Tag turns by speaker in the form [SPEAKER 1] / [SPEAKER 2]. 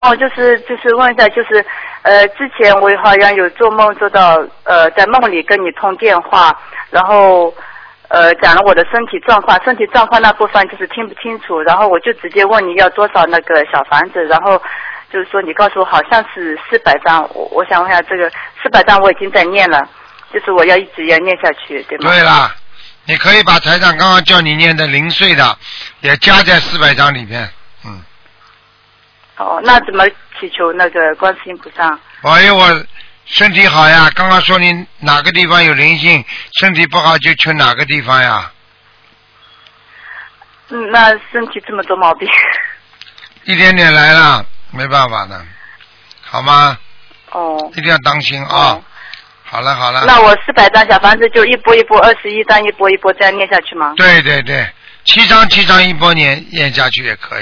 [SPEAKER 1] 哦，就是问一下，之前我好像有做梦做到在梦里跟你通电话，然后讲了我的身体状况那部分就是听不清楚，然后我就直接问你要多少那个小房子，然后就是说你告诉我好像是400张，我想问一下这个400张我已经在念了，就是我要一直要念下去，对吗？
[SPEAKER 2] 对啦，你可以把台长刚刚叫你念的0岁的也加在400张里面，
[SPEAKER 1] 哦，那怎么祈求那个观世音菩萨？
[SPEAKER 2] 保佑我身体好呀！刚刚说你哪个地方有灵性，身体不好就去哪个地方呀。
[SPEAKER 1] 那身体这么多毛病。
[SPEAKER 2] 一点点来了，没办法的，好吗？
[SPEAKER 1] 哦。
[SPEAKER 2] 一定要当心啊！好了好了。
[SPEAKER 1] 那我400张小房子就一波一波21张一波一波这样念下去吗？
[SPEAKER 2] 对对对，7张一波念下去也可以。